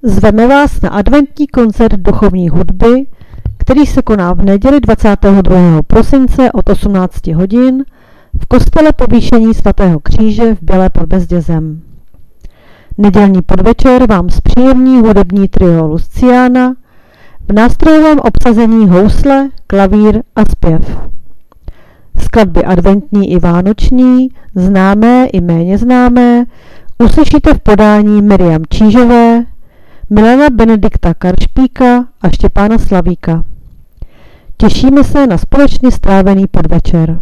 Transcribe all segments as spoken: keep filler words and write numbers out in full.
Zveme vás na adventní koncert duchovní hudby, který se koná v neděli dvacátého druhého prosince od osmnácti hodin v kostele Povýšení svatého kříže v Bělé pod Bezdězem. Nedělní podvečer vám zpříjemní hudební trio Luciana v nástrojovém obsazení housle, klavír a zpěv. Skladby adventní i vánoční, známé i méně známé, uslyšíte v podání Miriam Čížové, Milana Benedikta Karšpíka a Štěpána Slavíka. Těšíme se na společně strávený podvečer.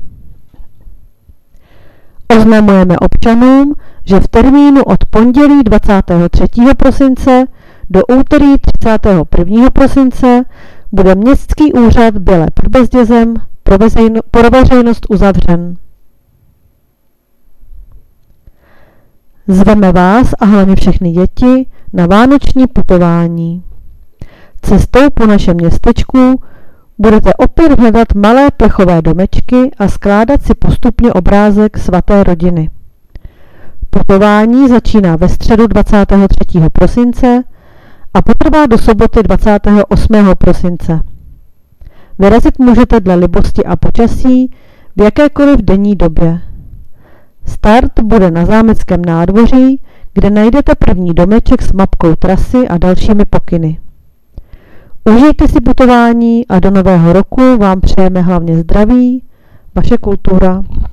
Oznamujeme občanům, že v termínu od pondělí dvacátého třetího prosince do úterý třicátého prvního prosince bude Městský úřad Bělé pod Bezdězem pro, veřejno, pro veřejnost uzavřen. Zveme vás a hlavně všechny děti na vánoční putování. Cestou po našem městečku budete opět hledat malé plechové domečky a skládat si postupně obrázek svaté rodiny. Putování začíná ve středu dvacátého třetího prosince a potrvá do soboty dvacátého osmého prosince. Vyrazit můžete dle libosti a počasí v jakékoliv denní době. Start bude na Zámeckém nádvoří, kde najdete první domeček s mapkou trasy a dalšími pokyny. Užijte si putování a do nového roku vám přejeme hlavně zdraví, vaše kultura.